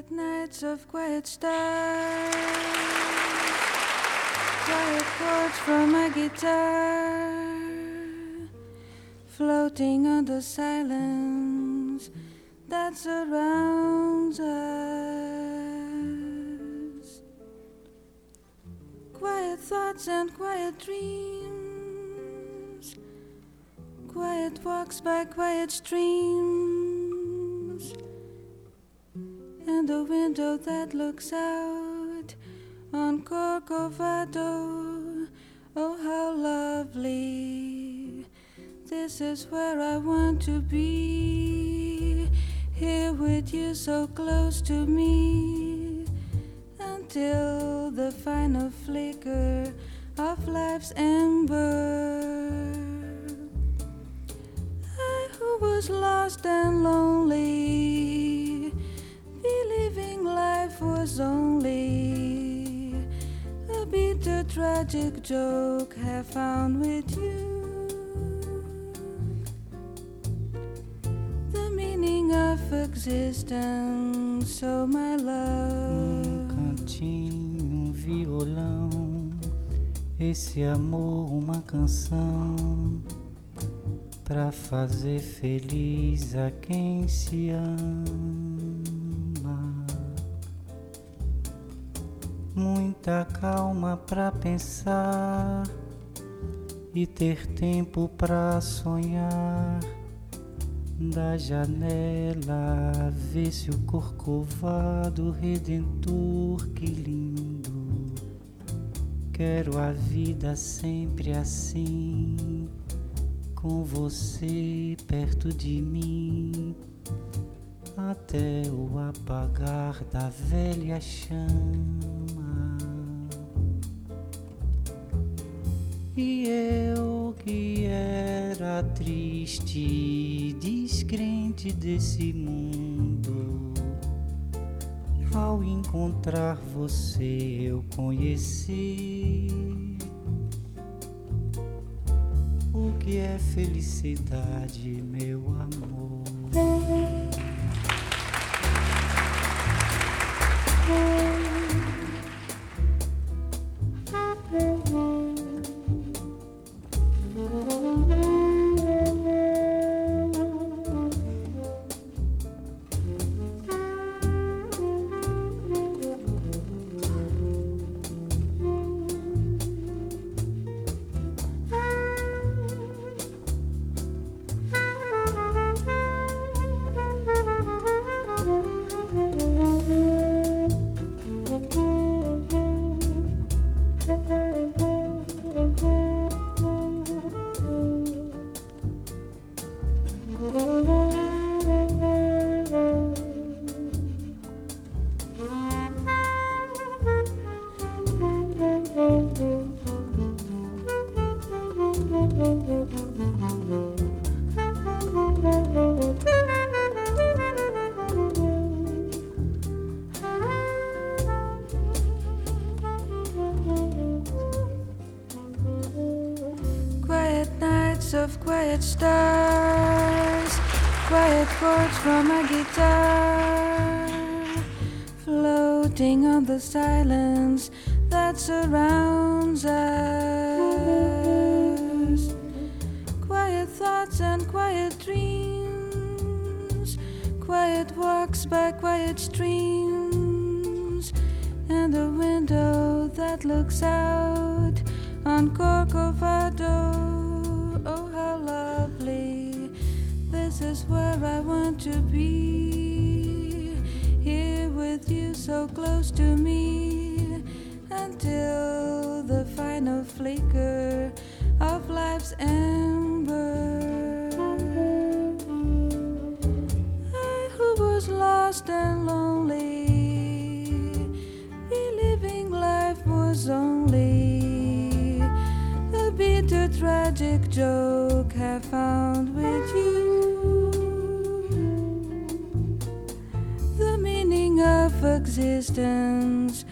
nights of quiet stars, quiet chords from my guitar, floating on the silence that surrounds us. Quiet thoughts and quiet dreams, quiet walks by quiet streams, and a window that looks out on Corcovado. Oh, how lovely. This is where I want to be, here with you so close to me, until the final flicker of life's ember. I who was lost and lonely, believing life was only a bitter tragic joke, have found with you the meaning of existence. Oh, my love. Cantinho, violão, esse amor, uma canção pra fazer feliz a quem se ama. Muita calma pra pensar e ter tempo pra sonhar. Da janela vê-se o Corcovado redentor, que lindo. Quero a vida sempre assim, com você perto de mim, até o apagar da velha chama. E eu que era triste, descrente desse mundo, ao encontrar você eu conheci o que é felicidade, meu amor. Of quiet stars, quiet chords from my guitar, floating on the silence that surrounds us. Quiet thoughts and quiet dreams, quiet walks by quiet streams, and a window that looks out on Corcovado. Oh, how lovely. This is where I want to be, here with you so close to me, until the final flicker of life's ember. I who was lost and lonely, believing life was only a bitter tragic joke, have found with you the meaning of existence.